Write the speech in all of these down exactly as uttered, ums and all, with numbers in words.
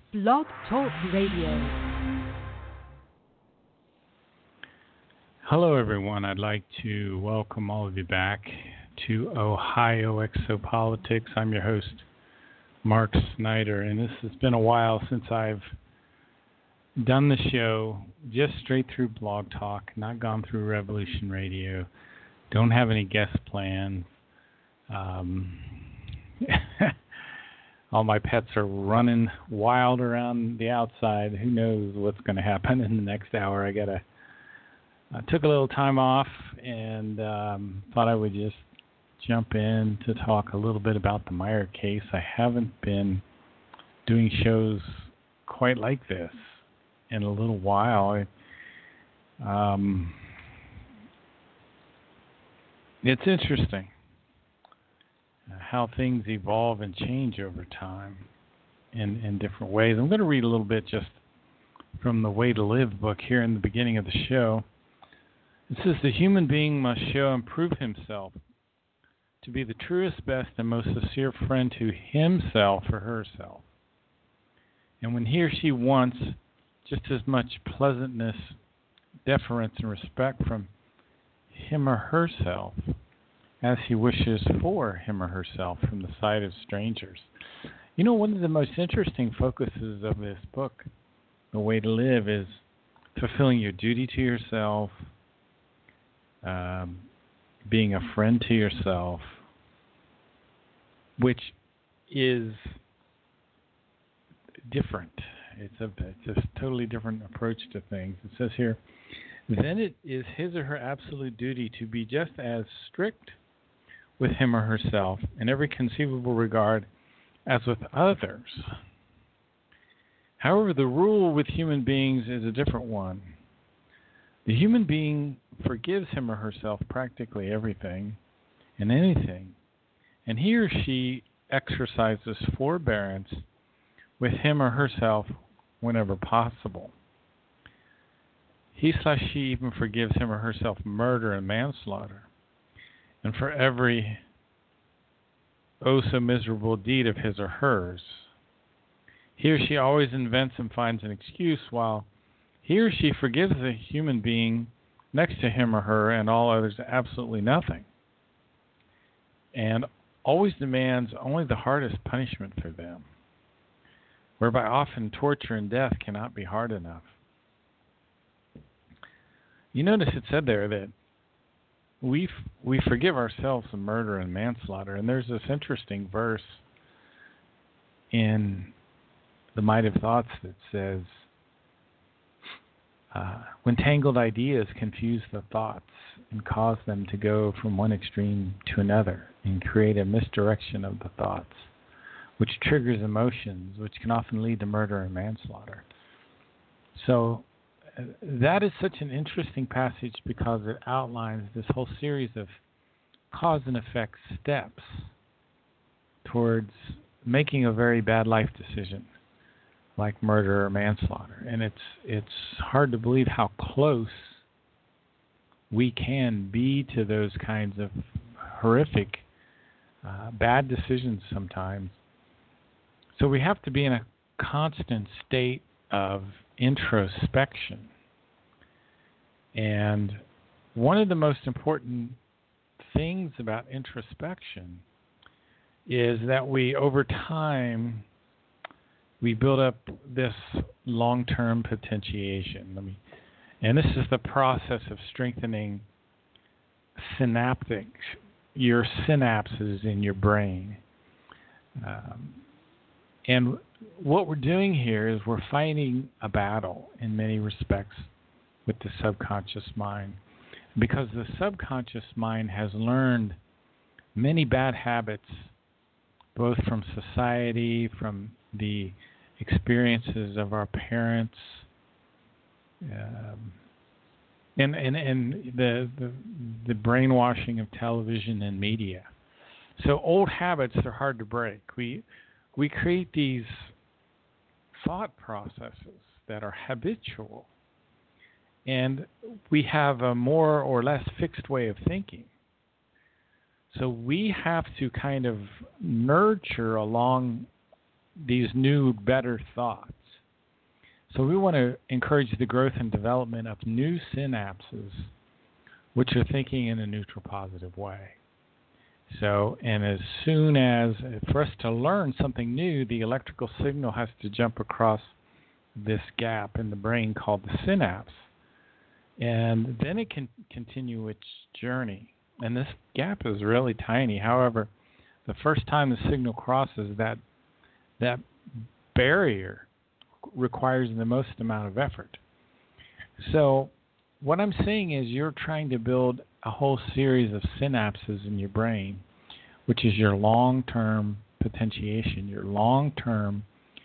Blog Talk Radio. Hello, everyone. I'd like to welcome all of you back to Ohio Exopolitics. I'm your host, Mark Snyder, and this has been a while since I've done the show just straight through Blog Talk, not gone through Revolution Radio. Don't have any guest plans. Um, all my pets are running wild around the outside. Who knows what's going to happen in the next hour? I gotta. I took a little time off and um, thought I would just jump in to talk a little bit about the Meyer case. I haven't been doing shows quite like this in a little while. I, um, it's interesting how things evolve and change over time in, in different ways. I'm going to read a little bit just from the Way to Live book here in the beginning of the show. It says, the human being must show and prove himself to be the truest, best, and most sincere friend to himself or herself. And when he or she wants just as much pleasantness, deference, and respect from him or herself as he wishes for him or herself from the sight of strangers. You know, one of the most interesting focuses of this book, The Way to Live, is fulfilling your duty to yourself, um, being a friend to yourself, which is different. It's a, it's a totally different approach to things. It says here, then it is his or her absolute duty to be just as strict with him or herself in every conceivable regard as with others. However, the rule with human beings is a different one. The human being forgives him or herself practically everything and anything, and he or she exercises forbearance with him or herself whenever possible. He slash she even forgives him or herself murder and manslaughter. And for every oh so miserable deed of his or hers, he or she always invents and finds an excuse, while he or she forgives the human being next to him or her and all others absolutely nothing, and always demands only the hardest punishment for them, whereby often torture and death cannot be hard enough. You notice it said there that we f- we forgive ourselves of murder and manslaughter, and there's this interesting verse in the Might of Thoughts that says, uh, when tangled ideas confuse the thoughts and cause them to go from one extreme to another and create a misdirection of the thoughts, which triggers emotions, which can often lead to murder and manslaughter. So uh, that is such an interesting passage because it outlines this whole series of cause and effect steps towards making a very bad life decision, like murder or manslaughter. And it's it's hard to believe how close we can be to those kinds of horrific, uh, bad decisions sometimes. So we have to be in a constant state of introspection. And one of the most important things about introspection is that we, over time, we build up this long-term potentiation. Let me, and this is the process of strengthening synaptic, your synapses in your brain. Um, and what we're doing here is we're fighting a battle in many respects with the subconscious mind, because the subconscious mind has learned many bad habits, both from society, from the experiences of our parents, um, and and and the, the the brainwashing of television and media. So old habits are hard to break. We we create these thought processes that are habitual, and we have a more or less fixed way of thinking. So we have to kind of nurture along these new, better thoughts. So we want to encourage the growth and development of new synapses, which are thinking in a neutral, positive way. So, and as soon as, for us to learn something new, the electrical signal has to jump across this gap in the brain called the synapse. And then it can continue its journey. And this gap is really tiny. However, the first time the signal crosses that that barrier requires the most amount of effort. So what I'm saying is you're trying to build a whole series of synapses in your brain, which is your long-term potentiation, your long-term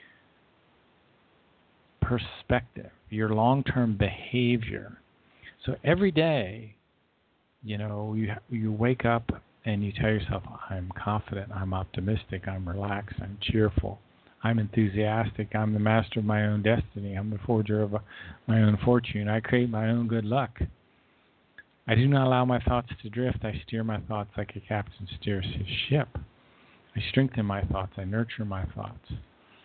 perspective, your long-term behavior. So every day, you know, you you wake up and you tell yourself, I'm confident, I'm optimistic, I'm relaxed, I'm cheerful, I'm enthusiastic, I'm the master of my own destiny, I'm the forger of my own fortune, I create my own good luck. I do not allow my thoughts to drift, I steer my thoughts like a captain steers his ship. I strengthen my thoughts, I nurture my thoughts.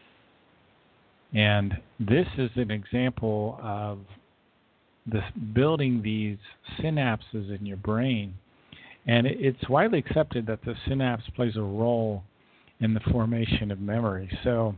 And this is an example of this building these synapses in your brain. And it's widely accepted that the synapse plays a role in the formation of memory. So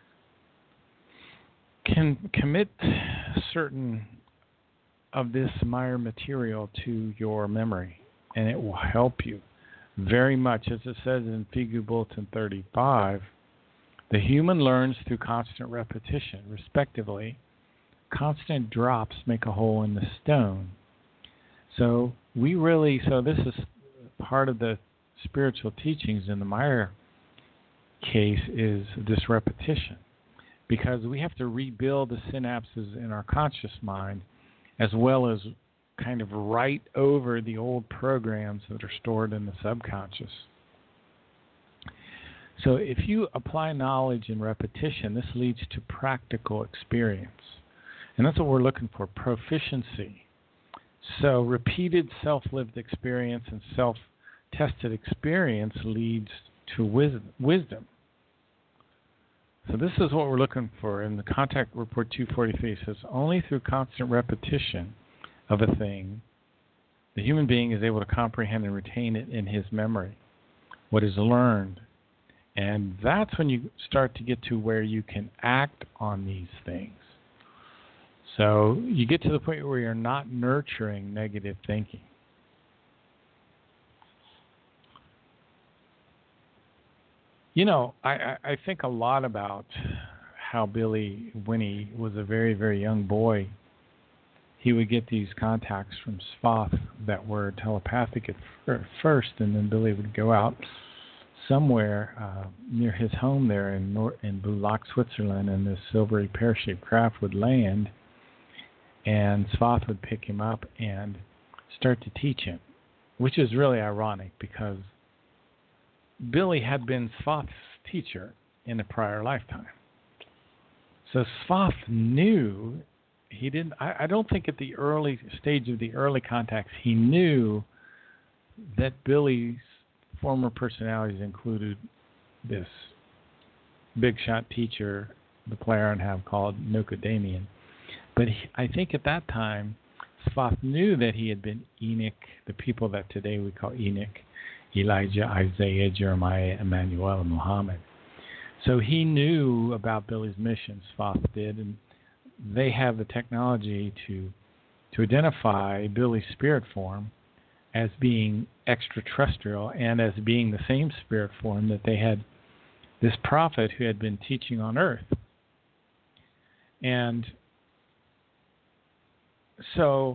can commit certain of this Meyer material to your memory, and it will help you very much. As it says in Figu Bulletin thirty-five, the human learns through constant repetition, respectively. Constant drops make a hole in the stone. So we really, so this is part of the spiritual teachings in the Meyer case is this repetition, because we have to rebuild the synapses in our conscious mind as well as kind of write over the old programs that are stored in the subconscious. So if you apply knowledge and repetition, this leads to practical experience. And that's what we're looking for, proficiency. So repeated self-lived experience and self-tested experience leads to wisdom. So this is what we're looking for. In the Contact Report two forty-three, it says, only through constant repetition of a thing, the human being is able to comprehend and retain it in his memory, what is learned. And that's when you start to get to where you can act on these things. So you get to the point where you're not nurturing negative thinking. You know, I, I, I think a lot about how Billy, when he was a very, very young boy, he would get these contacts from Svath that were telepathic at f- first, and then Billy would go out somewhere uh, near his home there in, Nor- in Blue Lock, Switzerland, and this silvery pear-shaped craft would land, and Svath would pick him up and start to teach him, which is really ironic because Billy had been Svath's teacher in a prior lifetime. So Svath knew, he didn't, I, I don't think at the early stage of the early contacts, he knew that Billy's former personalities included this big shot teacher, the player I have called Nocodamian. But he, I think at that time, Svath knew that he had been Enoch, the people that today we call Enoch, Elijah, Isaiah, Jeremiah, Emmanuel, and Muhammad. So he knew about Billy's mission, Svath did, and they have the technology to to identify Billy's spirit form as being extraterrestrial and as being the same spirit form that they had this prophet who had been teaching on Earth. And so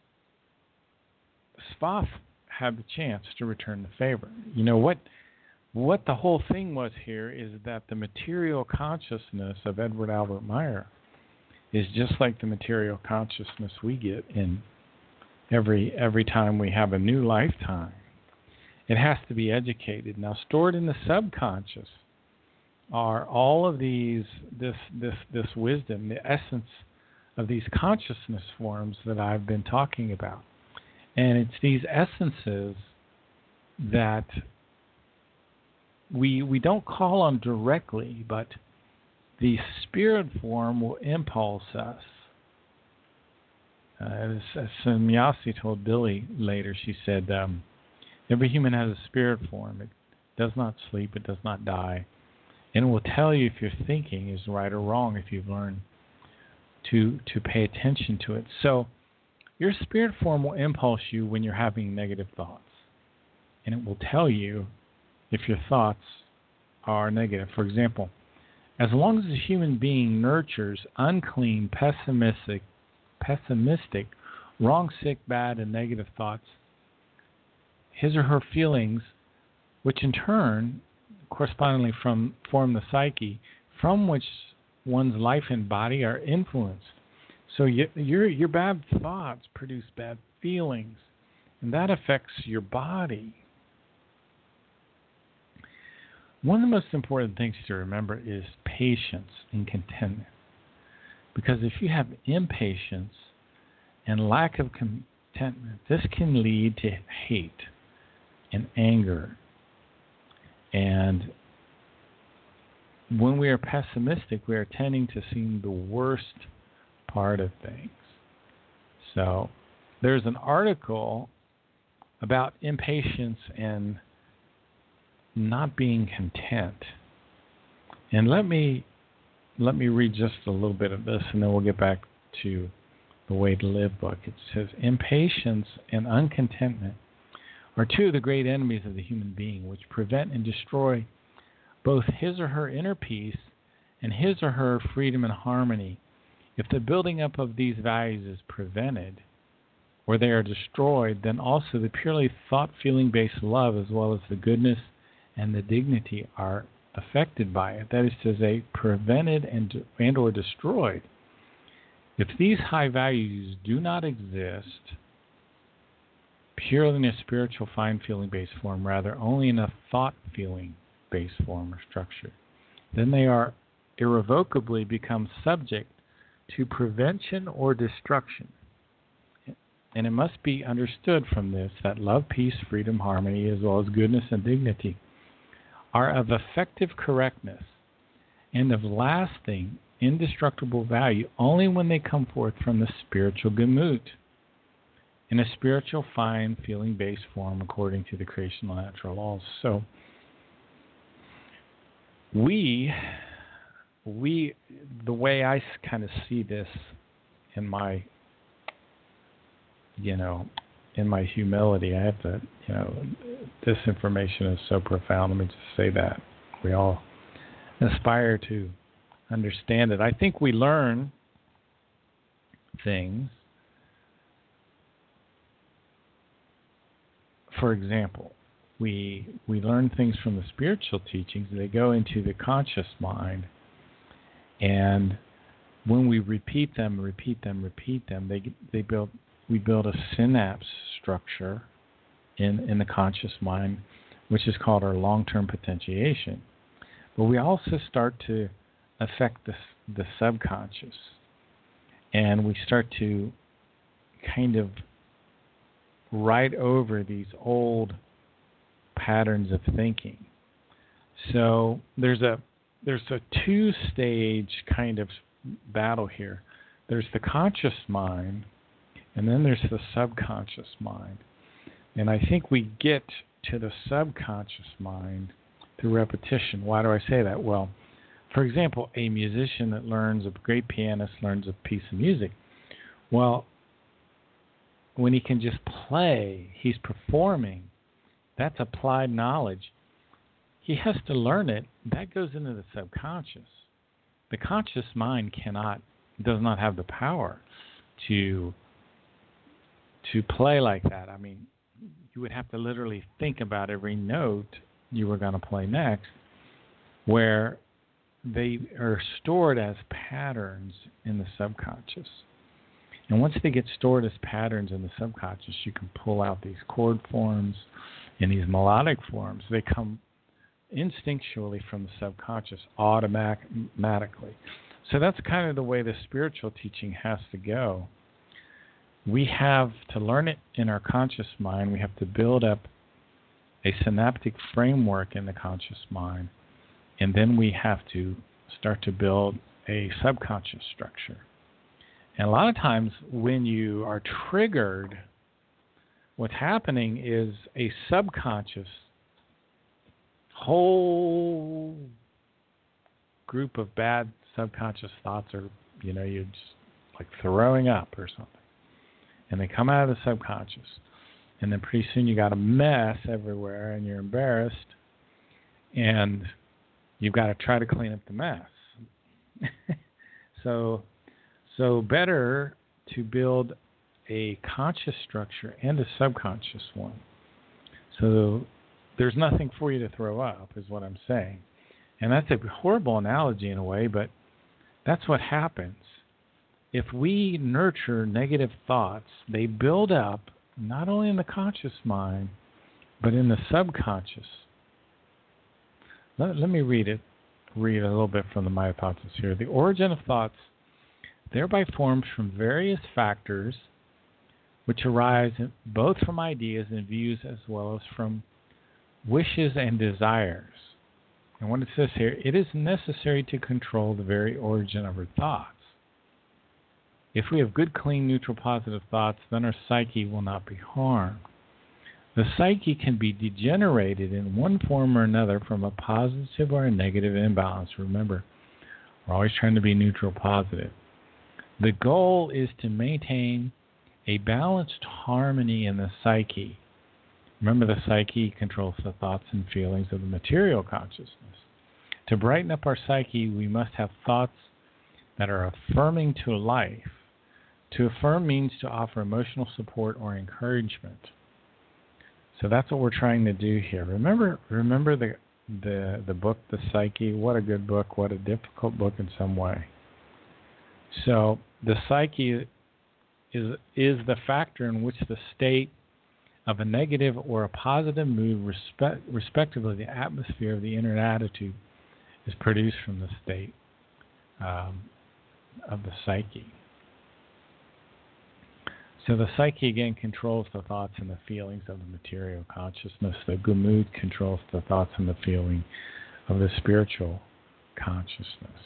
Svath had the chance to return the favor. You know, what what the whole thing was here is that the material consciousness of Edward Albert Meyer is just like the material consciousness we get in every every time we have a new lifetime. It has to be educated. Now, stored in the subconscious are all of these this this this wisdom, the essence of these consciousness forms that I've been talking about. And it's these essences that we we don't call on directly, but the spirit form will impulse us. Uh, as, as Sannyasi told Billy later, she said, um, every human has a spirit form. It does not sleep, it does not die. And it will tell you if your thinking is right or wrong if you've learned to to pay attention to it. So your spirit form will impulse you when you're having negative thoughts. And it will tell you if your thoughts are negative. For example, as long as a human being nurtures unclean, pessimistic, pessimistic, wrong, sick, bad, and negative thoughts, his or her feelings, which in turn correspondingly from form the psyche, from which one's life and body are influenced. So you, your your bad thoughts produce bad feelings, and that affects your body. One of the most important things to remember is patience and contentment. Because if you have impatience and lack of contentment, this can lead to hate and anger. And when we are pessimistic, we are tending to see the worst part of things. So there's an article about impatience and not being content. And let me let me read just a little bit of this, and then we'll get back to the Way to Live book. It says, impatience and uncontentment are two of the great enemies of the human being, which prevent and destroy both his or her inner peace and his or her freedom and harmony. If the building up of these values is prevented, or they are destroyed, then also the purely thought-feeling-based love, as well as the goodness and the dignity, are affected by it. That is to say, prevented and and or destroyed. If these high values do not exist purely in a spiritual fine feeling based form, rather only in a thought feeling based form or structure, then they are irrevocably become subject to prevention or destruction. And it must be understood from this that love, peace, freedom, harmony, as well as goodness and dignity are of effective correctness and of lasting, indestructible value only when they come forth from the spiritual gemut, in a spiritual, fine, feeling-based form according to the creational natural laws. So we, we, the way I kind of see this in my, you know, in my humility, I have to, you know, this information is so profound. Let me just say that. We all aspire to understand it. I think we learn things. For example, we we learn things from the spiritual teachings. They go into the conscious mind, and when we repeat them, repeat them, repeat them, they they build we build a synapse structure in in the conscious mind, which is called our long-term potentiation. But we also start to affect the the subconscious, and we start to kind of write over these old patterns of thinking. So there's a there's a two-stage kind of battle here. There's the conscious mind, and then there's the subconscious mind. And I think we get to the subconscious mind through repetition. Why do I say that? Well, for example, a musician that learns, a great pianist learns a piece of music. Well, when he can just play, he's performing. That's applied knowledge. He has to learn it. That goes into the subconscious. The conscious mind cannot, does not have the power to to play like that. I mean, you would have to literally think about every note you were going to play next, where they are stored as patterns in the subconscious. And once they get stored as patterns in the subconscious, you can pull out these chord forms and these melodic forms. They come instinctually from the subconscious automatically. So that's kind of the way the spiritual teaching has to go. We have to learn it in our conscious mind. We have to build up a synaptic framework in the conscious mind. And then we have to start to build a subconscious structure. And a lot of times when you are triggered, what's happening is a subconscious whole group of bad subconscious thoughts are, you know, you're just like throwing up or something. And they come out of the subconscious. And then pretty soon you got a mess everywhere and you're embarrassed. And you've got to try to clean up the mess. so, so better to build a conscious structure and a subconscious one. So there's nothing for you to throw up, is what I'm saying. And that's a horrible analogy in a way, but that's what happens. If we nurture negative thoughts, they build up not only in the conscious mind, but in the subconscious. Let, let me read it, read a little bit from the Maya Thoughts here. The origin of thoughts thereby forms from various factors which arise both from ideas and views as well as from wishes and desires. And what it says here, it is necessary to control the very origin of our thoughts. If we have good, clean, neutral, positive thoughts, then our psyche will not be harmed. The psyche can be degenerated in one form or another from a positive or a negative imbalance. Remember, we're always trying to be neutral, positive. The goal is to maintain a balanced harmony in the psyche. Remember, the psyche controls the thoughts and feelings of the material consciousness. To brighten up our psyche, we must have thoughts that are affirming to life. To affirm means to offer emotional support or encouragement. So that's what we're trying to do here. Remember, remember the the the book, The Psyche. What a good book. What a difficult book in some way. So the psyche is is the factor in which the state of a negative or a positive mood, respect, respectively, the atmosphere of the inner attitude, is produced from the state um, of the psyche. So the psyche, again, controls the thoughts and the feelings of the material consciousness. The good mood controls the thoughts and the feeling of the spiritual consciousness.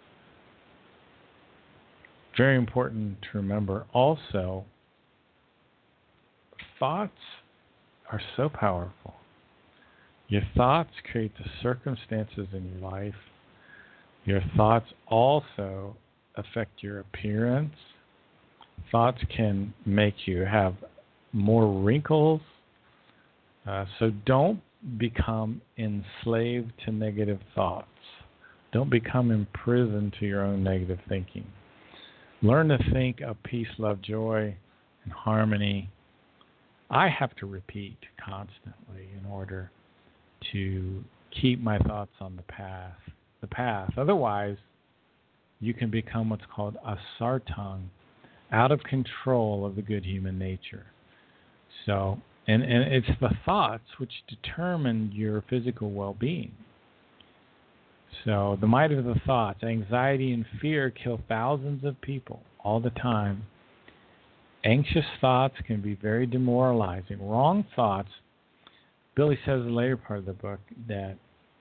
Very important to remember also, thoughts are so powerful. Your thoughts create the circumstances in your life. Your thoughts also affect your appearance. Thoughts can make you have more wrinkles. Uh, so don't become enslaved to negative thoughts. Don't become imprisoned to your own negative thinking. Learn to think of peace, love, joy, and harmony. I have to repeat constantly in order to keep my thoughts on the path. The path. Otherwise, you can become what's called a sartang, out of control of the good human nature. So, and, and it's the thoughts which determine your physical well-being. So the might of the thoughts, anxiety and fear kill thousands of people all the time. Anxious thoughts can be very demoralizing. Wrong thoughts, Billy says in the later part of the book that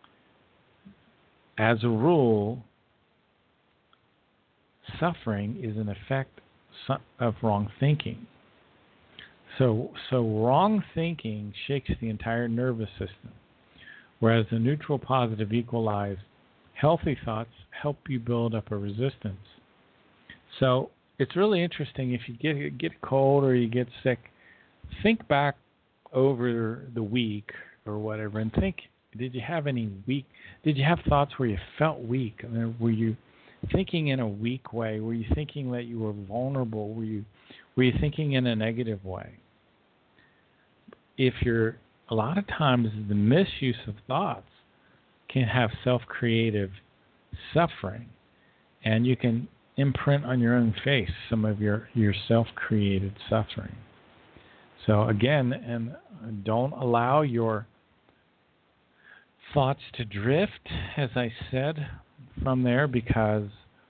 as a rule, suffering is an effect of wrong thinking. So, so wrong thinking shakes the entire nervous system, whereas the neutral, positive, equalized, healthy thoughts help you build up a resistance. So it's really interesting if you get get a cold or you get sick, think back over the week or whatever and think, did you have any weak, did you have thoughts where you felt weak? I mean, were you thinking in a weak way? Were you thinking that you were vulnerable? Were you were you thinking in a negative way? If you're, a lot of times the misuse of thoughts can have self-creative suffering, and you can imprint on your own face some of your, your self-created suffering. So again, and don't allow your thoughts to drift, as I said, from there, because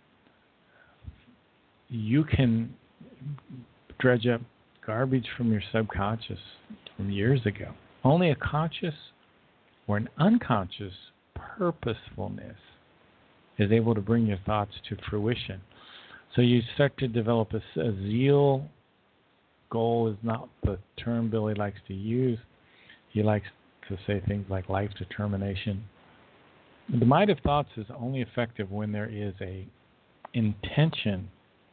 you can dredge up garbage from your subconscious from years ago. Only a conscious or an unconscious purposefulness is able to bring your thoughts to fruition. So you start to develop a, a zeal. Goal is not the term Billy likes to use. He likes to say things like life determination. The might of thoughts is only effective when there is a intention,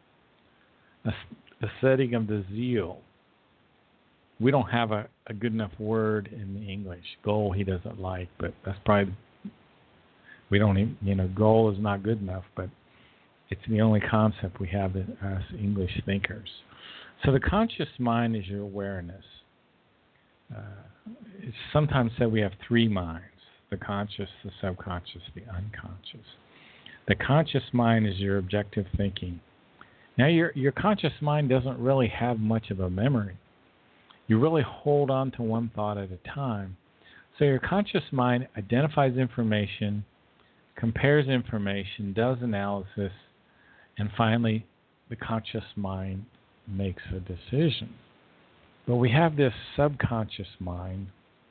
a, a setting of the zeal. We don't have a, a good enough word in the English. Goal he doesn't like, but that's probably, we don't even, you know, goal is not good enough, but it's the only concept we have as English thinkers. So the conscious mind is your awareness. Uh, it's sometimes said we have three minds, the conscious, the subconscious, the unconscious. The conscious mind is your objective thinking. Now, your your conscious mind doesn't really have much of a memory. You really hold on to one thought at a time. So your conscious mind identifies information, compares information, does analysis, and finally, the conscious mind makes a decision. But we have this subconscious mind,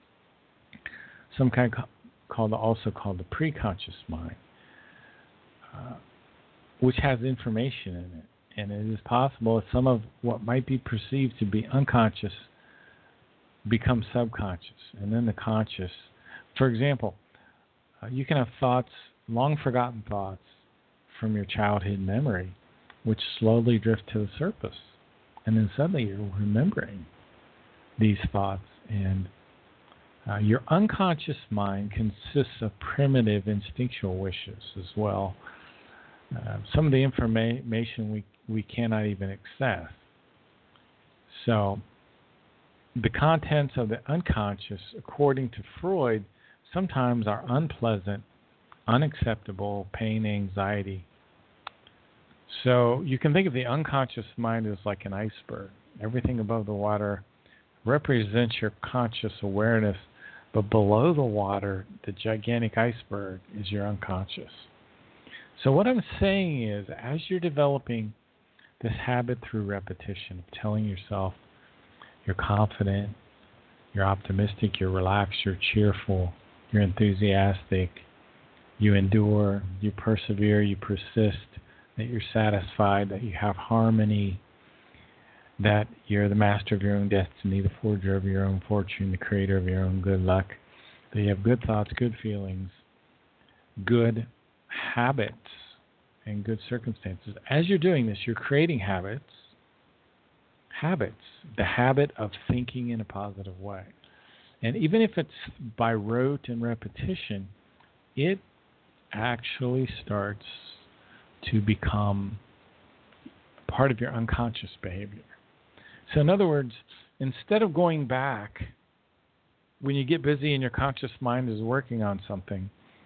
some kind of called also called the preconscious mind, uh, which has information in it. And it is possible that some of what might be perceived to be unconscious becomes subconscious, and then the conscious. For example, uh, you can have thoughts, long forgotten thoughts from your childhood memory, which slowly drift to the surface. And then suddenly you're remembering these thoughts. And uh, your unconscious mind consists of primitive instinctual wishes as well. Uh, some of the information we, we cannot even access. So the contents of the unconscious, according to Freud, sometimes are unpleasant, unacceptable, pain, anxiety. So you can think of the unconscious mind as like an iceberg. Everything above the water represents your conscious awareness, but below the water, the gigantic iceberg is your unconscious. So what I'm saying is, as you're developing this habit through repetition of telling yourself you're confident, you're optimistic, you're relaxed, you're cheerful, you're enthusiastic, you endure, you persevere, you persist, that you're satisfied, that you have harmony, that you're the master of your own destiny, the forger of your own fortune, the creator of your own good luck, that you have good thoughts, good feelings, good habits, and good circumstances. As you're doing this, you're creating habits, habits, the habit of thinking in a positive way. And even if it's by rote and repetition, it actually starts to become part of your unconscious behavior. So in other words, instead of going back, when you get busy and your conscious mind is working on something,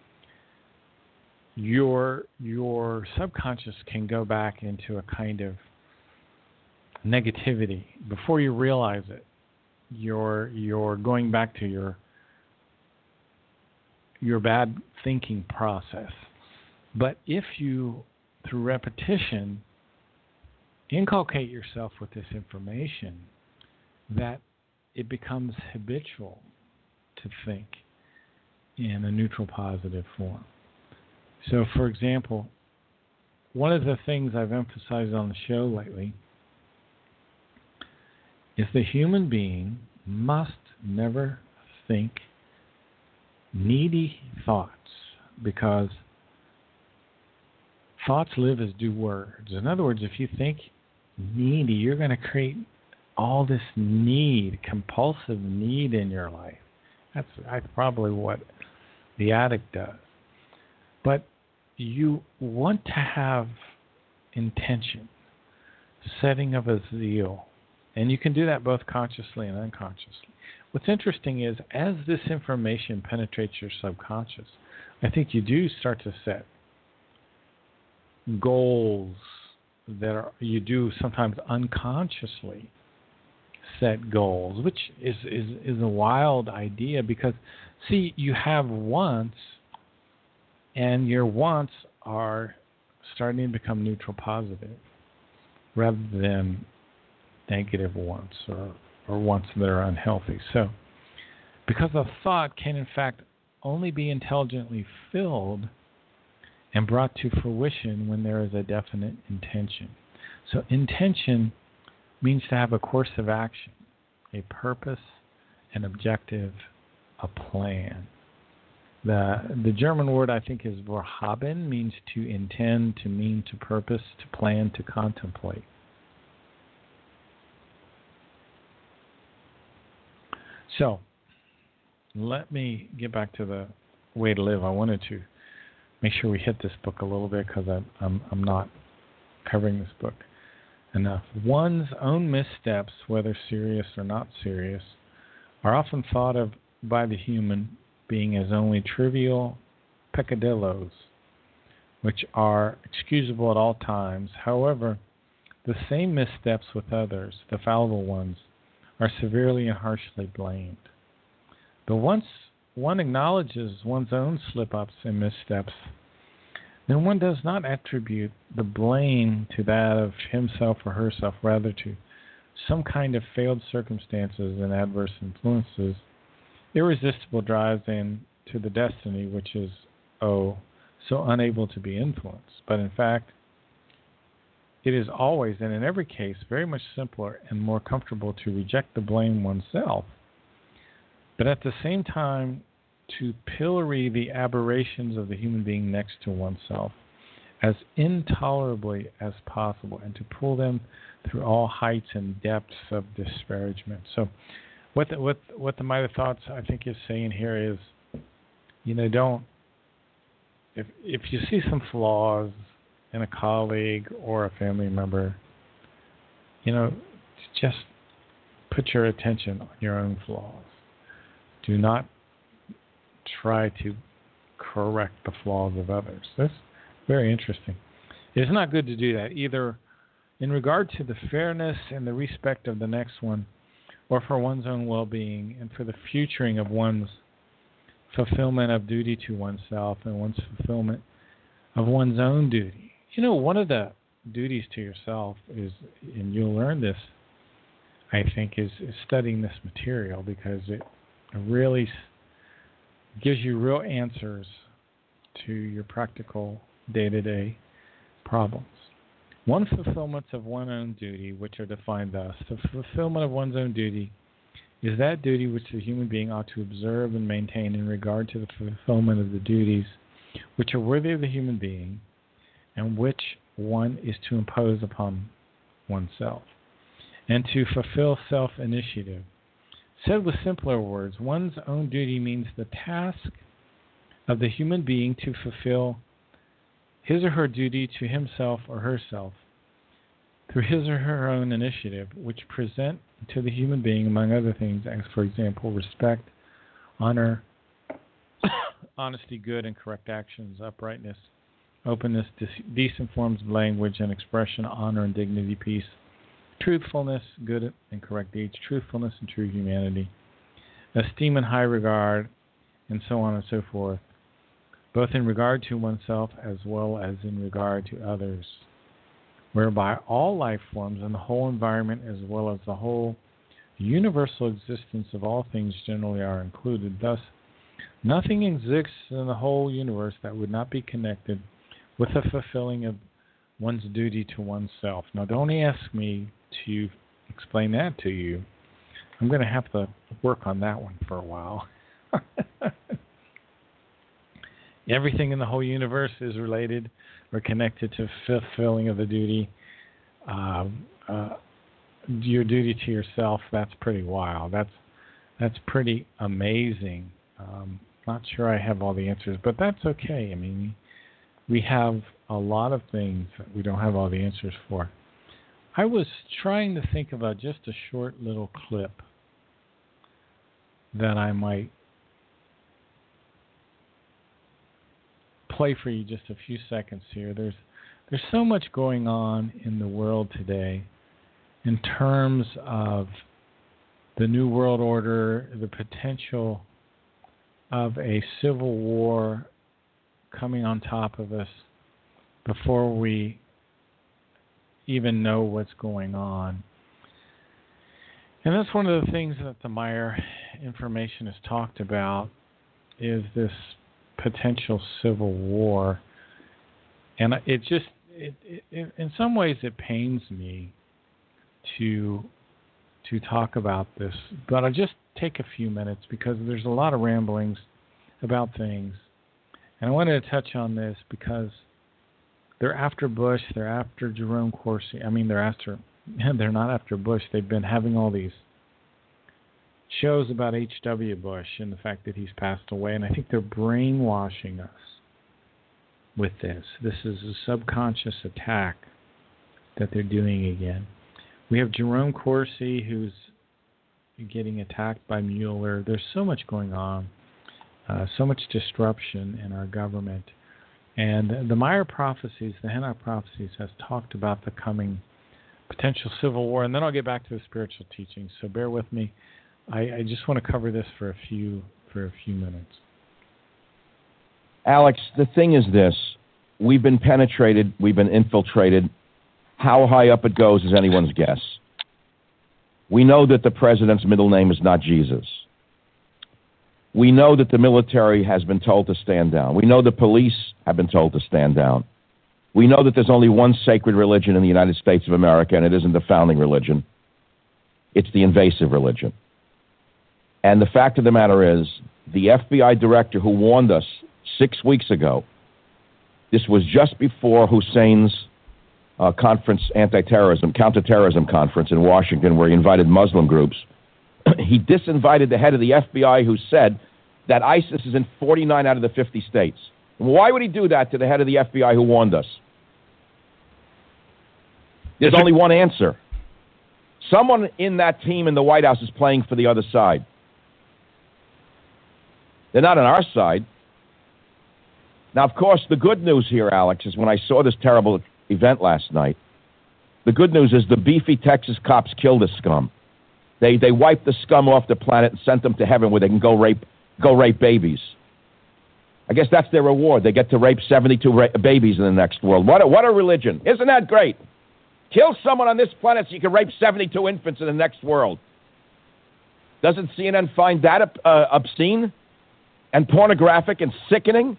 your your subconscious can go back into a kind of negativity. Before you realize it, you're you're going back to your your bad thinking process. But if you, through repetition, inculcate yourself with this information, that it becomes habitual to think in a neutral positive form. So, for example, one of the things I've emphasized on the show lately is the human being must never think needy thoughts, because thoughts live as do words. In other words, if you think needy, you're going to create all this need, compulsive need in your life. That's, that's probably what the addict does. But you want to have intention, setting of a zeal. And you can do that both consciously and unconsciously. What's interesting is, as this information penetrates your subconscious, I think you do start to set goals that are, you do sometimes unconsciously set goals, which is, is, is a wild idea because, see, you have wants, and your wants are starting to become neutral positive rather than negative wants or, or wants that are unhealthy. So, because a thought can in fact only be intelligently filled and brought to fruition when there is a definite intention. So intention means to have a course of action, a purpose, an objective, a plan. The the German word, I think, is vorhaben, means to intend, to mean, to purpose, to plan, to contemplate. So, let me get back to the way to live. I wanted to make sure we hit this book a little bit because I'm, I'm, I'm not covering this book enough. One's own missteps, whether serious or not serious, are often thought of by the human being as only trivial peccadillos, which are excusable at all times. However, the same missteps with others, the fallible ones, are severely and harshly blamed. But once one acknowledges one's own slip-ups and missteps, then one does not attribute the blame to that of himself or herself, rather to some kind of failed circumstances and adverse influences, irresistible drives into the destiny which is, oh, so unable to be influenced. But in fact, it is always, and in every case, very much simpler and more comfortable to reject the blame oneself, but at the same time to pillory the aberrations of the human being next to oneself as intolerably as possible, and to pull them through all heights and depths of disparagement. So what the, what, what the Mighty Thoughts, I think, is saying here is, you know, don't, if if you see some flaws in a colleague or a family member, you know, just put your attention on your own flaws. Do not try to correct the flaws of others. That's very interesting. It's not good to do that, either in regard to the fairness and the respect of the next one, or for one's own well-being and for the futuring of one's fulfillment of duty to oneself and one's fulfillment of one's own duty. You know, one of the duties to yourself is, and you'll learn this, I think, is, is studying this material, because it really gives you real answers to your practical day-to-day problems. One fulfillment of one's own duty, which are defined thus: the fulfillment of one's own duty is that duty which the human being ought to observe and maintain in regard to the fulfillment of the duties which are worthy of the human being, and which one is to impose upon oneself, and to fulfill self-initiative. Said with simpler words, one's own duty means the task of the human being to fulfill his or her duty to himself or herself through his or her own initiative, which present to the human being, among other things, as, for example, respect, honor, honesty, good and correct actions, uprightness, openness, decent forms of language and expression, honor and dignity, peace, truthfulness, good and correct deeds, truthfulness and true humanity, esteem and high regard, and so on and so forth, both in regard to oneself as well as in regard to others, whereby all life forms and the whole environment as well as the whole universal existence of all things generally are included. Thus, nothing exists in the whole universe that would not be connected with the fulfilling of one's duty to oneself. Now, don't ask me to explain that to you. I'm going to have to work on that one for a while. Everything in the whole universe is related or connected to fulfilling of the duty. Uh, uh, your duty to yourself, that's pretty wild. That's that's pretty amazing. Um, not sure I have all the answers, but that's okay. I mean, we have a lot of things that we don't have all the answers for. I was trying to think about just a short little clip that I might play for you, just a few seconds here. There's there's so much going on in the world today in terms of the New World Order, the potential of a civil war coming on top of us before we even know what's going on. And that's one of the things that the Meyer information has talked about, is this potential civil war. And it just, it, it, in some ways, it pains me to to talk about this, but I'll just take a few minutes because there's a lot of ramblings about things. And I wanted to touch on this because they're after Bush, they're after Jerome Corsi. I mean, they're after, they're not after Bush. They've been having all these shows about H W Bush and the fact that he's passed away, and I think they're brainwashing us with this. This is a subconscious attack that they're doing again. We have Jerome Corsi, who's getting attacked by Mueller. There's so much going on, uh, so much disruption in our government. And the Meyer prophecies, the Hanok prophecies, has talked about the coming potential civil war. And then I'll get back to the spiritual teachings. So bear with me. I, I just want to cover this for a few for a few minutes. Alex, the thing is this. We've been penetrated. We've been infiltrated. How high up it goes is anyone's guess. We know that the president's middle name is not Jesus. We know that the military has been told to stand down. We know the police have been told to stand down. We know that there's only one sacred religion in the United States of America, and it isn't the founding religion. It's the invasive religion. And the fact of the matter is, the F B I director who warned us six weeks ago, this was just before Hussein's uh, conference, anti-terrorism, counterterrorism conference in Washington, where he invited Muslim groups. He disinvited the head of the F B I who said that ISIS is in forty-nine out of the fifty states. Why would he do that to the head of the F B I who warned us? There's only one answer. Someone in that team in the White House is playing for the other side. They're not on our side. Now, of course, the good news here, Alex, is when I saw this terrible event last night, the good news is the beefy Texas cops killed the scum. They they wiped the scum off the planet and sent them to heaven where they can go rape go rape babies. I guess that's their reward. They get to rape seventy-two ra- babies in the next world. What a, what a religion. Isn't that great? Kill someone on this planet so you can rape seventy-two infants in the next world. Doesn't C N N find that uh, obscene and pornographic and sickening?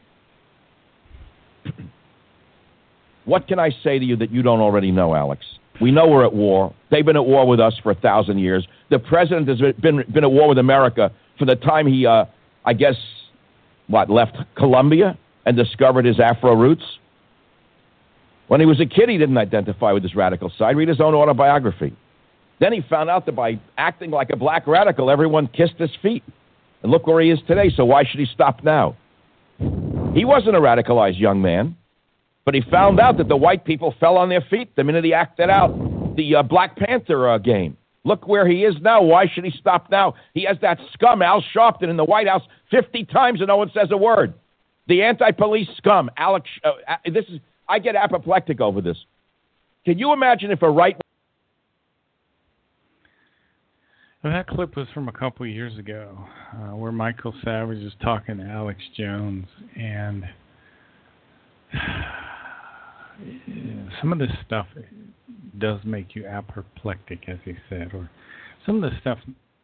What can I say to you that you don't already know, Alex? We know we're at war. They've been at war with us for a thousand years. The president has been been at war with America for the time he, uh, I guess, what, left Colombia and discovered his Afro roots. When he was a kid, he didn't identify with his radical side. Read his own autobiography. Then he found out that by acting like a black radical, everyone kissed his feet. And look where he is today, so why should he stop now? He wasn't a radicalized young man. But he found out that the white people fell on their feet the minute he acted out the uh, Black Panther uh, game. Look where he is now. Why should he stop now? He has that scum, Al Sharpton, in the White House fifty times and no one says a word. The anti-police scum, Alex. Uh, this is. I get apoplectic over this. Can you imagine if a right... Well, that clip was from a couple of years ago uh, where Michael Savage was talking to Alex Jones, and some of this stuff does make you apoplectic, as he said, or some of the stuff.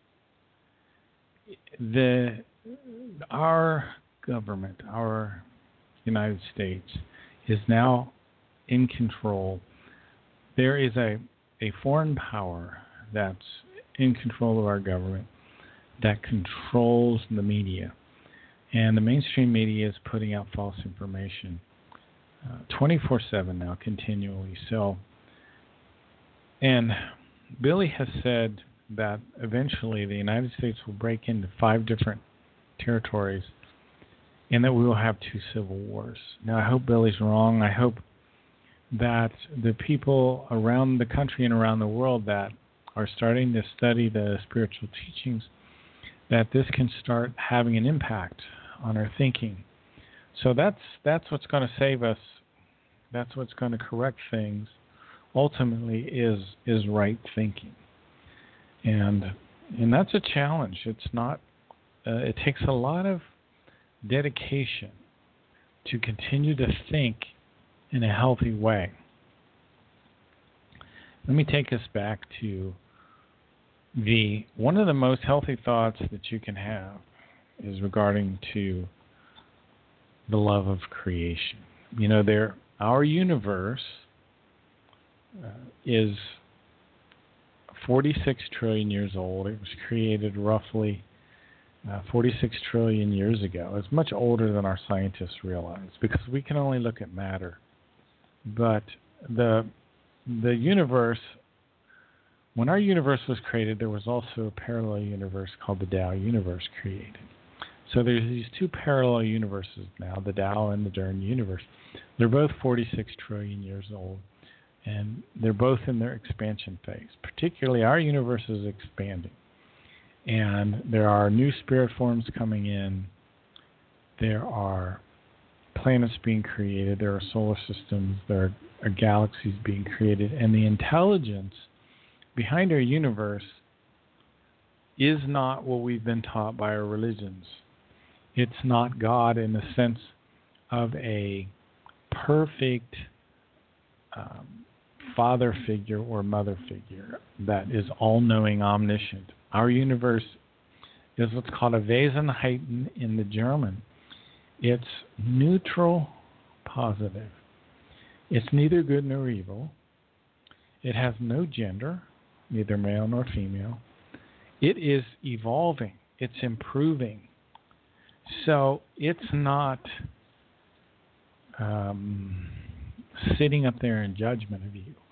The our government, our United States, is now in control. There is a a foreign power that's in control of our government that controls the media, and the mainstream media is putting out false information Uh, twenty-four seven now, continually. So, and Billy has said that eventually the United States will break into five different territories and that we will have two civil wars. Now, I hope Billy's wrong. I hope that the people around the country and around the world that are starting to study the spiritual teachings, that this can start having an impact on our thinking. So that's that's what's going to save us. That's what's going to correct things. Ultimately, is is right thinking, and and that's a challenge. It's not. Uh, it takes a lot of dedication to continue to think in a healthy way. Let me take us back to the one of the most healthy thoughts that you can have is regarding to the love of creation. You know, there our universe uh, is forty-six trillion years old. It was created roughly uh, forty-six trillion years ago. It's much older than our scientists realize because we can only look at matter. But the the universe, when our universe was created, there was also a parallel universe called the Tao universe created. So there's these two parallel universes now, the Tao and the Dern universe. They're both forty-six trillion years old, and they're both in their expansion phase. Particularly, our universe is expanding, and there are new spirit forms coming in. There are planets being created. There are solar systems. There are galaxies being created, and the intelligence behind our universe is not what we've been taught by our religions. It's not God in the sense of a perfect um, father figure or mother figure that is all-knowing, omniscient. Our universe is what's called a Wesenheiten in the German. It's neutral, positive. It's neither good nor evil. It has no gender, neither male nor female. It is evolving. It's improving. So it's not um, sitting up there in judgment of you.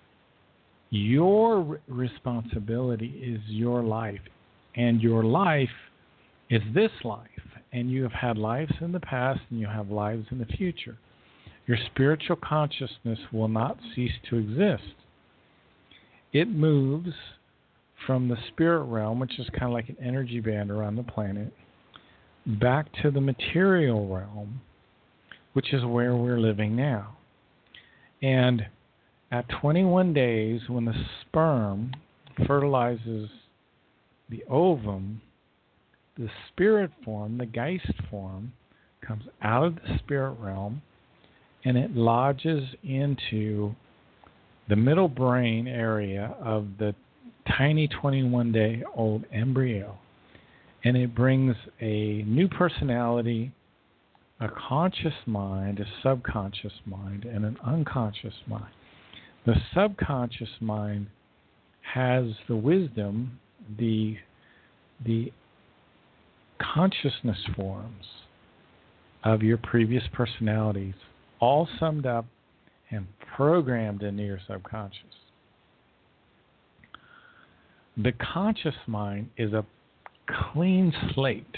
Your responsibility is your life, and your life is this life, and you have had lives in the past, and you have lives in the future. Your spiritual consciousness will not cease to exist. It moves from the spirit realm, which is kind of like an energy band around the planet, back to the material realm, which is where we're living now. And at twenty-one days, when the sperm fertilizes the ovum, the spirit form, the Geist form, comes out of the spirit realm, and it lodges into the middle brain area of the tiny twenty-one-day-old embryo. And it brings a new personality, a conscious mind, a subconscious mind, and an unconscious mind. The subconscious mind has the wisdom, the, the consciousness forms of your previous personalities, all summed up and programmed into your subconscious. The conscious mind is a clean slate.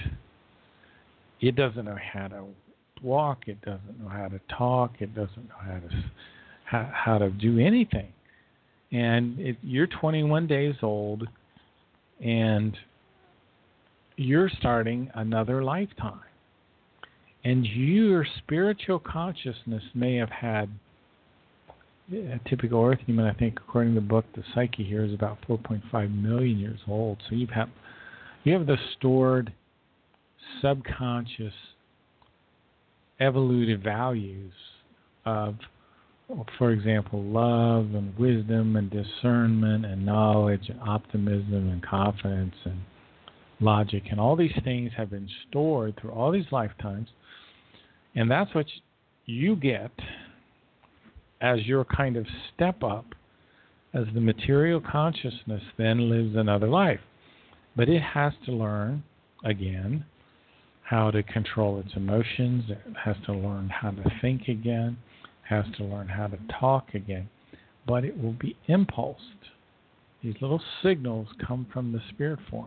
It doesn't know how to walk. It doesn't know how to talk. It doesn't know how to how, how to do anything. And it, you're twenty-one days old, and you're starting another lifetime. And your spiritual consciousness may have had a typical Earth human, I think, according to the book, the psyche here is about four point five million years old. So you've had You have the stored subconscious evolutive values of, for example, love and wisdom and discernment and knowledge and optimism and confidence and logic. And all these things have been stored through all these lifetimes. And that's what you get as your kind of step up as the material consciousness then lives another life. But it has to learn, again, how to control its emotions. It has to learn how to think again. It has to learn how to talk again. But it will be impulsed. These little signals come from the spirit form.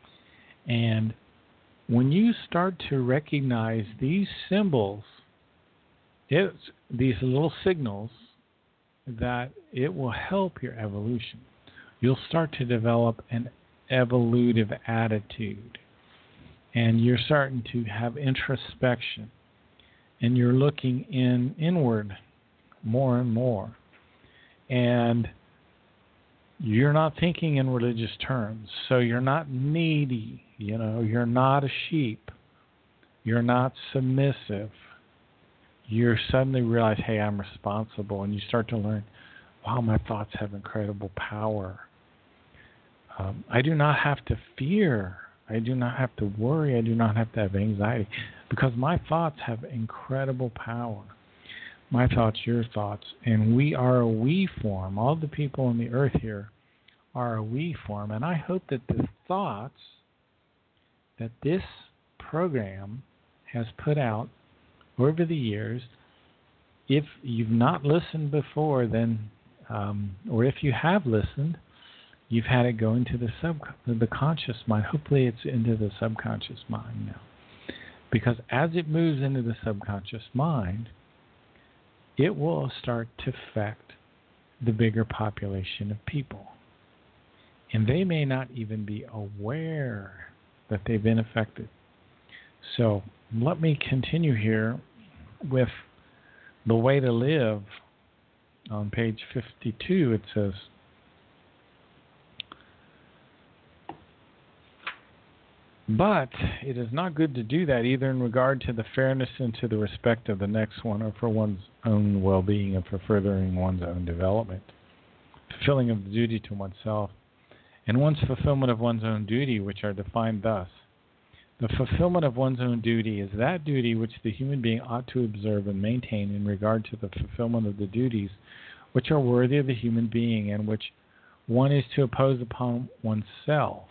And when you start to recognize these symbols, it's these little signals, that it will help your evolution. You'll start to develop an evolutive attitude, and you're starting to have introspection, and you're looking in inward more and more, and you're not thinking in religious terms, so you're not needy, you know, you're not a sheep, you're not submissive. You suddenly realize, hey, I'm responsible, and you start to learn, wow, my thoughts have incredible power. Um, I do not have to fear. I do not have to worry. I do not have to have anxiety because my thoughts have incredible power. my thoughts, your thoughts, and we are a we form. All the people on the earth here are a we form, and I hope that the thoughts that this program has put out over the years, if you've not listened before, then, um, or if you have listened, you've had it go into the sub, the conscious mind. Hopefully, it's into the subconscious mind now, because as it moves into the subconscious mind, it will start to affect the bigger population of people, and they may not even be aware that they've been affected. So let me continue here with the way to live. On page fifty-two, it says, but it is not good to do that either in regard to the fairness and to the respect of the next one, or for one's own well-being and for furthering one's own development, fulfilling of the duty to oneself, and one's fulfillment of one's own duty, which are defined thus. The fulfillment of one's own duty is that duty which the human being ought to observe and maintain in regard to the fulfillment of the duties which are worthy of the human being and which one is to impose upon oneself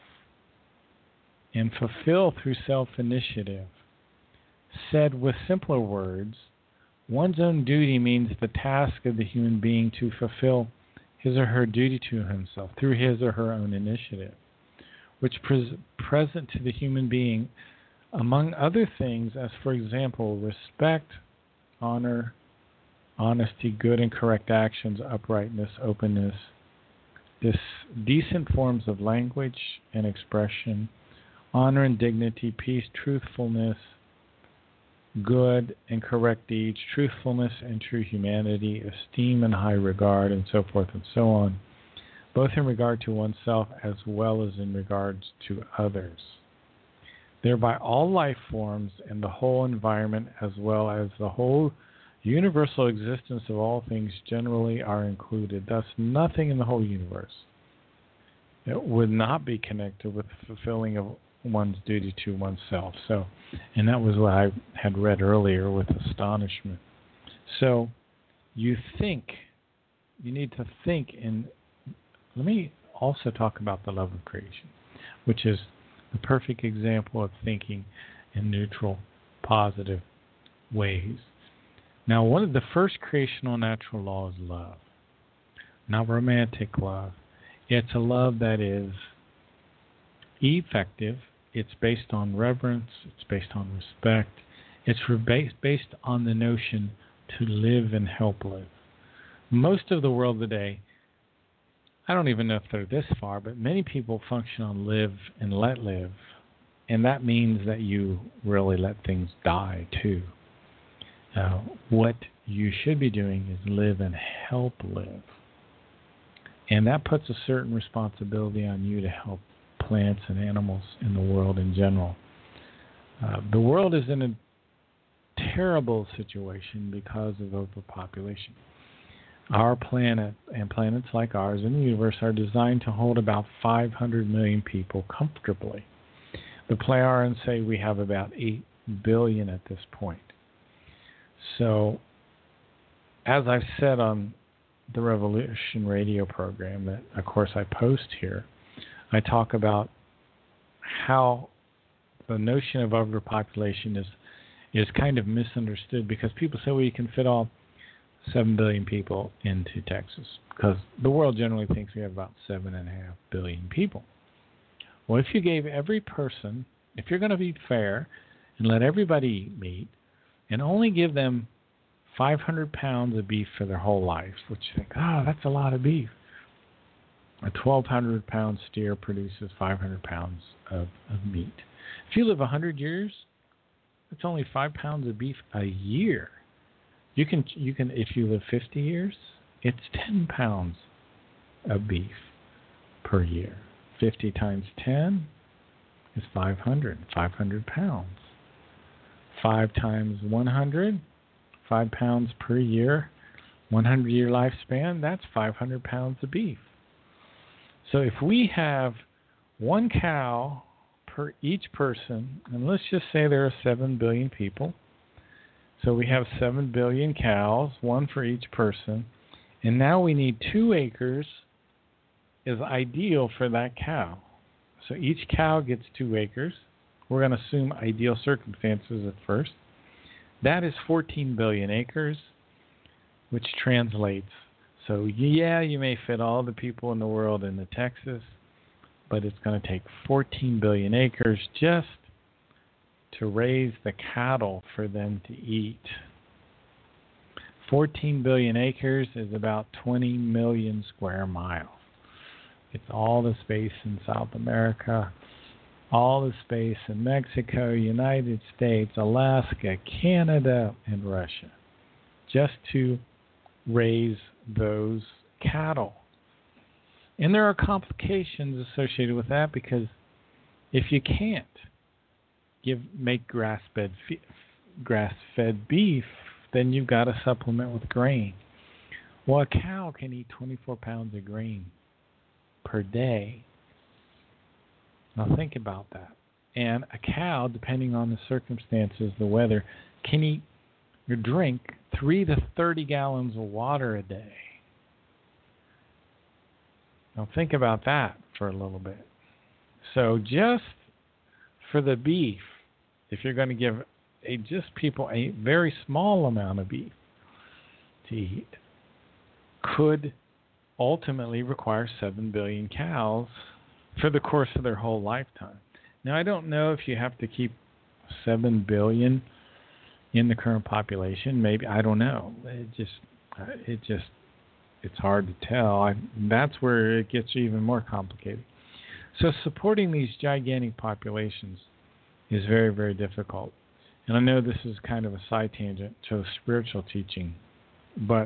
and fulfill through self-initiative. Said with simpler words, one's own duty means the task of the human being to fulfill his or her duty to himself through his or her own initiative, which is present to the human being, among other things, as for example, respect, honor, honesty, good and correct actions, uprightness, openness, this decent forms of language and expression, honor and dignity, peace, truthfulness, good and correct deeds, truthfulness and true humanity, esteem and high regard, and so forth and so on, both in regard to oneself as well as in regards to others. Thereby all life forms and the whole environment as well as the whole universal existence of all things generally are included. Thus nothing in the whole universe it would not be connected with the fulfilling of one's duty to oneself. So, and that was what I had read earlier with astonishment. So you think, you need to think in, let me also talk about the love of creation, which is the perfect example of thinking in neutral, positive ways. Now, one of the first creational natural laws is love, not romantic love. It's a love that is effective. It's based on reverence. It's based on respect. It's based based on the notion to live and help live. Most of the world today, I don't even know if they're this far, but many people function on live and let live. And that means that you really let things die too. Uh, what you should be doing is live and help live. And that puts a certain responsibility on you to help plants and animals in the world in general. Uh, the world is in a terrible situation because of overpopulation. Our planet and planets like ours in the universe are designed to hold about five hundred million people comfortably. The Pleiadians say we have about eight billion at this point. So, as I've said on the Revolution radio program that, of course, I post here, I talk about how the notion of overpopulation is is kind of misunderstood because people say, well, you can fit all seven billion people into Texas because the world generally thinks we have about seven and a half billion people. Well, if you gave every person, if you're going to be fair and let everybody eat meat and only give them five hundred pounds of beef for their whole life, which you think, oh, that's a lot of beef. A twelve hundred pound steer produces five hundred pounds of, of meat. If you live one hundred years, it's only five pounds of beef a year. You can, you can, if you live fifty years, it's ten pounds of beef per year. fifty times ten is five hundred, five hundred pounds. five times one hundred, five pounds per year, one hundred year lifespan, that's five hundred pounds of beef. So if we have one cow per each person, and let's just say there are seven billion people, So we have seven billion cows, one for each person. And now we need two acres is ideal for that cow. So each cow gets two acres. We're going to assume ideal circumstances at first. That is fourteen billion acres, which translates. So yeah, you may fit all the people in the world into Texas, but it's going to take fourteen billion acres just to raise the cattle for them to eat. fourteen billion acres is about twenty million square miles. It's all the space in South America, all the space in Mexico, United States, Alaska, Canada, and Russia, just to raise those cattle. And there are complications associated with that, because if you can't give make grass-fed grass-fed beef, then you've got to supplement with grain. Well, a cow can eat twenty-four pounds of grain per day. Now think about that. And a cow, depending on the circumstances, the weather, can eat or drink three to thirty gallons of water a day. Now think about that for a little bit. So just for the beef, if you're going to give a, just people a very small amount of beef to eat, could ultimately require seven billion cows for the course of their whole lifetime. Now, I don't know if you have to keep seven billion in the current population. Maybe, I don't know. It just, it just, it's hard to tell. I, that's where it gets even more complicated. So supporting these gigantic populations is very, very difficult. And I know this is kind of a side tangent to spiritual teaching, but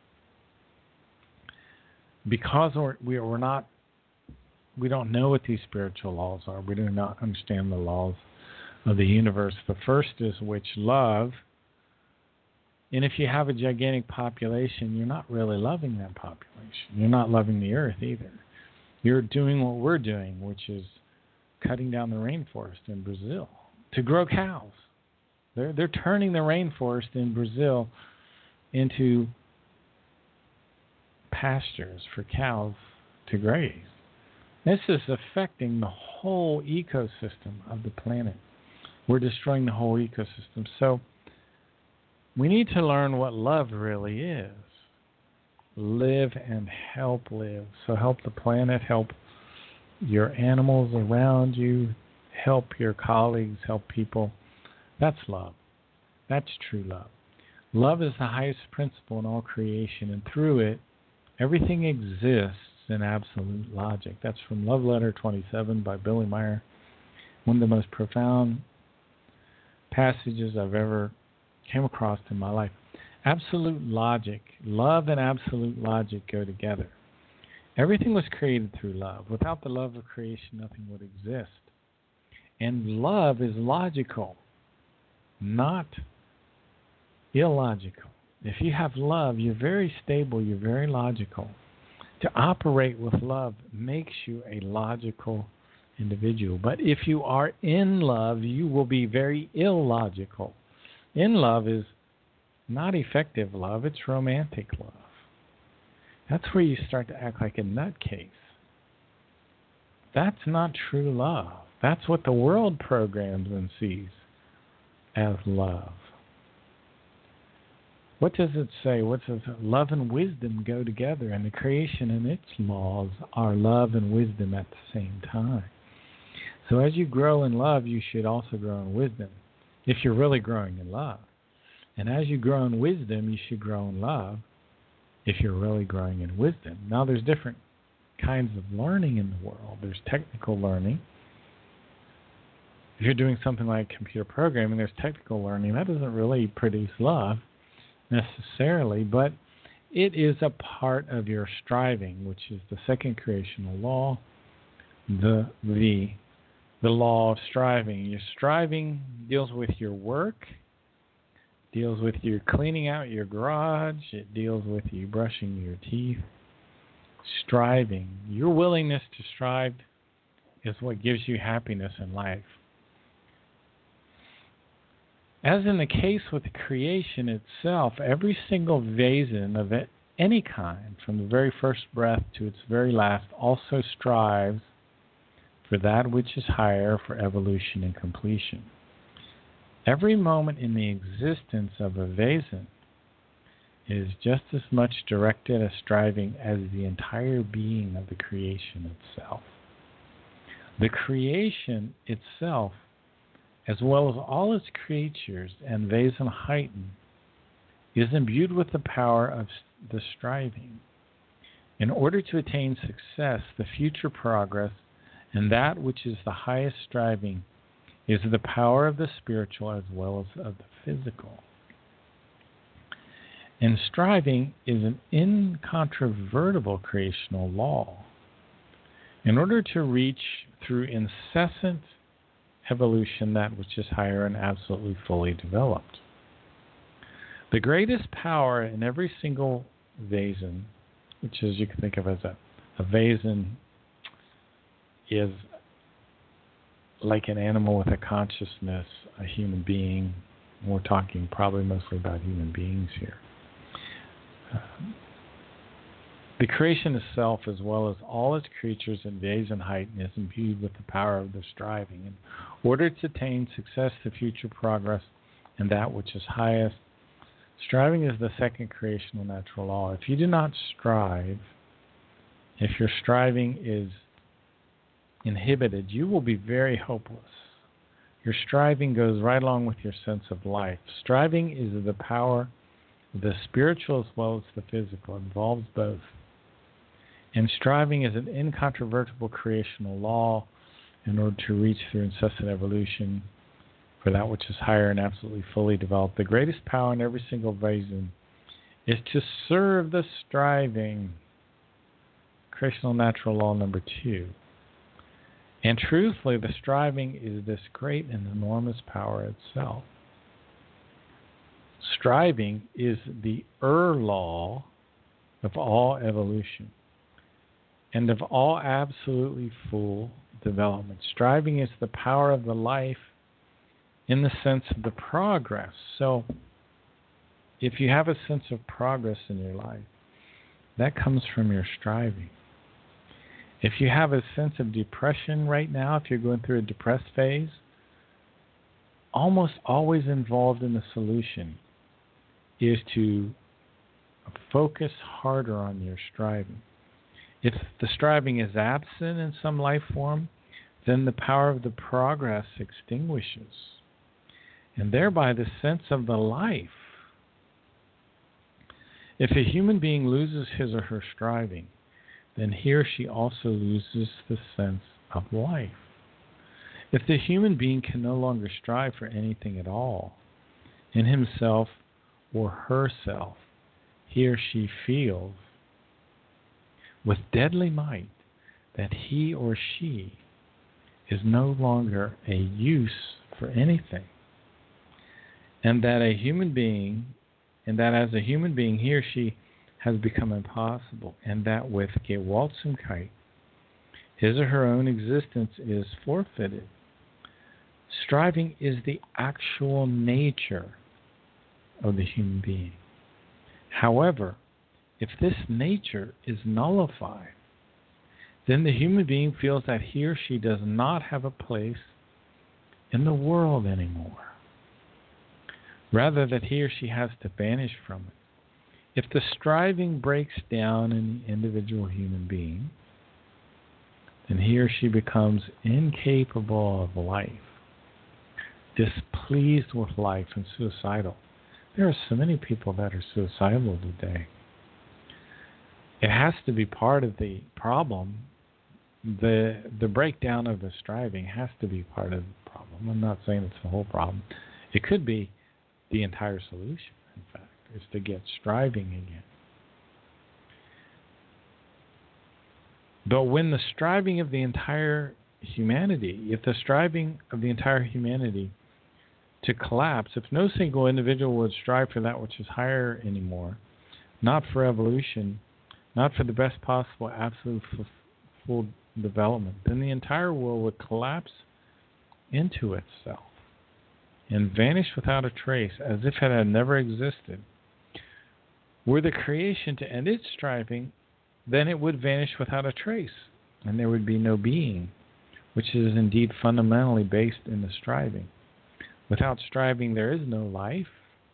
because we're, we're not, we don't know what these spiritual laws are. We do not understand the laws of the universe. The first is which love. And if you have a gigantic population, you're not really loving that population. You're not loving the earth either. You're doing what we're doing, which is cutting down the rainforest in Brazil to grow cows. They're, they're turning the rainforest in Brazil into pastures for cows to graze. This is affecting the whole ecosystem of the planet. We're destroying the whole ecosystem. So we need to learn what love really is. Live and help live. So help the planet, help your animals around you, help your colleagues, help people. That's love. That's true love. Love is the highest principle in all creation, and through it, everything exists in absolute logic. That's from Love Letter twenty-seven by Billy Meyer. One of the most profound passages I've ever came across in my life. Absolute logic. Love and absolute logic go together. Everything was created through love. Without the love of creation, nothing would exist. And love is logical, not illogical. If you have love, you're very stable, you're very logical. To operate with love makes you a logical individual. But if you are in love, you will be very illogical. In love is not effective love, it's romantic love. That's where you start to act like a nutcase. That's not true love. That's what the world programs and sees as love. What does it say? What does love and wisdom go together? And the creation and its laws are love and wisdom at the same time. So as you grow in love, you should also grow in wisdom, if you're really growing in love. And as you grow in wisdom, you should grow in love, if you're really growing in wisdom. Now, there's different kinds of learning in the world. There's technical learning. If you're doing something like computer programming, there's technical learning. That doesn't really produce love necessarily, but it is a part of your striving, which is the second creational law, the the the law of striving. Your striving deals with your work, deals with you cleaning out your garage, it deals with you brushing your teeth. Striving, your willingness to strive is what gives you happiness in life. As in the case with creation itself, every single vason of any kind, from the very first breath to its very last, also strives for that which is higher, for evolution and completion. Every moment in the existence of a vason is just as much directed as striving as the entire being of the creation itself. The creation itself, as well as all its creatures and Wesenheiten, is imbued with the power of the striving. In order to attain success, the future progress, and that which is the highest striving, is the power of the spiritual as well as of the physical. And striving is an incontrovertible creational law. In order to reach through incessant evolution that which is higher and absolutely fully developed. The greatest power in every single vason, which is you can think of as a, a vason, is like an animal with a consciousness, a human being. We're talking probably mostly about human beings here. Um, the creation itself, as well as all its creatures in Wesenheiten, is imbued with the power of the striving. In order to attain success, the future progress, and that which is highest, striving is the second creational natural law. If you do not strive, if your striving is inhibited, you will be very hopeless. Your striving goes right along with your sense of life. Striving is the power of the spiritual as well as the physical. It involves both. And striving is an incontrovertible creational law in order to reach through incessant evolution for that which is higher and absolutely fully developed. The greatest power in every single vason is to serve the striving. Creational natural law number two. And truthfully, the striving is this great and enormous power itself. Striving is the Ur-law of all evolution and of all absolutely full development. Striving is the power of the life in the sense of the progress. So if you have a sense of progress in your life, that comes from your striving. If you have a sense of depression right now, if you're going through a depressed phase, almost always involved in the solution is to focus harder on your striving. If the striving is absent in some life form, then the power of the progress extinguishes, and thereby the sense of the life. If a human being loses his or her striving, then he or she also loses the sense of life. If the human being can no longer strive for anything at all in himself or herself, he or she feels with deadly might that he or she is no longer a use for anything, and that a human being, and that as a human being, he or she has become impossible, and that with Gewaltsamkeit, his or her own existence is forfeited. Striving is the actual nature of the human being. However, if this nature is nullified, then the human being feels that he or she does not have a place in the world anymore. Rather, that he or she has to vanish from it. If the striving breaks down in the individual human being, then he or she becomes incapable of life, displeased with life, and suicidal. There are so many people that are suicidal today. It has to be part of the problem. The the breakdown of the striving has to be part of the problem. I'm not saying it's the whole problem. It could be the entire solution, in fact, is to get striving again. But when the striving of the entire humanity, if the striving of the entire humanity to collapse, if no single individual would strive for that which is higher anymore, not for evolution, not for the best possible absolute f- full development, then the entire world would collapse into itself. and vanish without a trace, as if it had never existed. Were the creation to end its striving, then it would vanish without a trace, and there would be no being, which is indeed fundamentally based in the striving. Without striving, there is no life.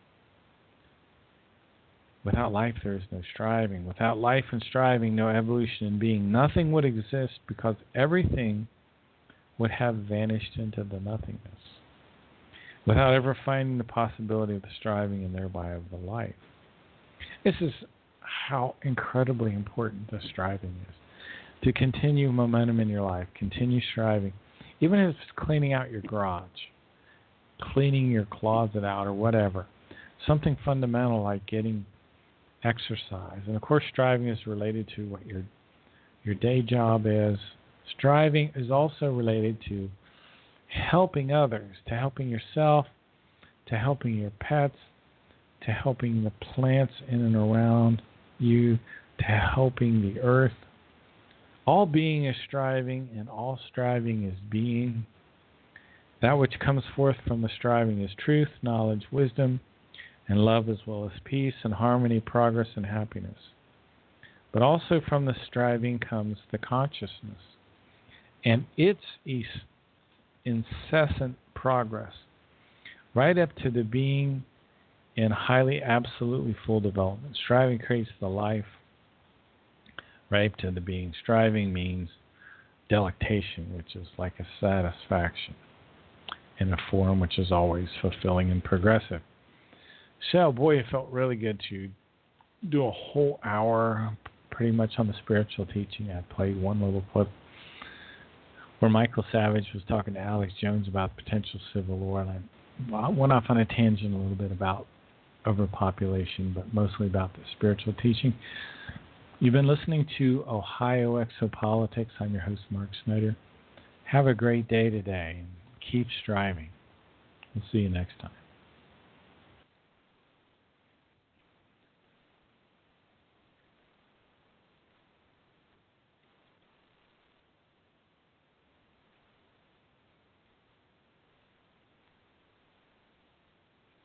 Without life, there is no striving. Without life and striving, no evolution in being. Nothing would exist because everything would have vanished into the nothingness, without ever finding the possibility of the striving and thereby of the life. This is how incredibly important the striving is. To continue momentum in your life, continue striving, even if it's cleaning out your garage, cleaning your closet out or whatever. Something fundamental like getting exercise. And of course, striving is related to what your your day job is. Striving is also related to helping others, to helping yourself, to helping your pets, to helping the plants in and around you, to helping the earth. All being is striving, and all striving is being. That which comes forth from the striving is truth, knowledge, wisdom, and love, as well as peace and harmony, progress and happiness. But also from the striving comes the consciousness and its incessant progress, right up to the being in highly, absolutely full development. Striving creates the life, right up to the being. Striving means delectation, which is like a satisfaction in a form which is always fulfilling and progressive. So, boy, it felt really good to do a whole hour pretty much on the spiritual teaching. I played one little clip where Michael Savage was talking to Alex Jones about potential civil war, and I went off on a tangent a little bit about overpopulation, but mostly about the spiritual teaching. You've been listening to Ohio Exopolitics. I'm your host, Mark Snyder. Have a great day today, and keep striving. We'll see you next time.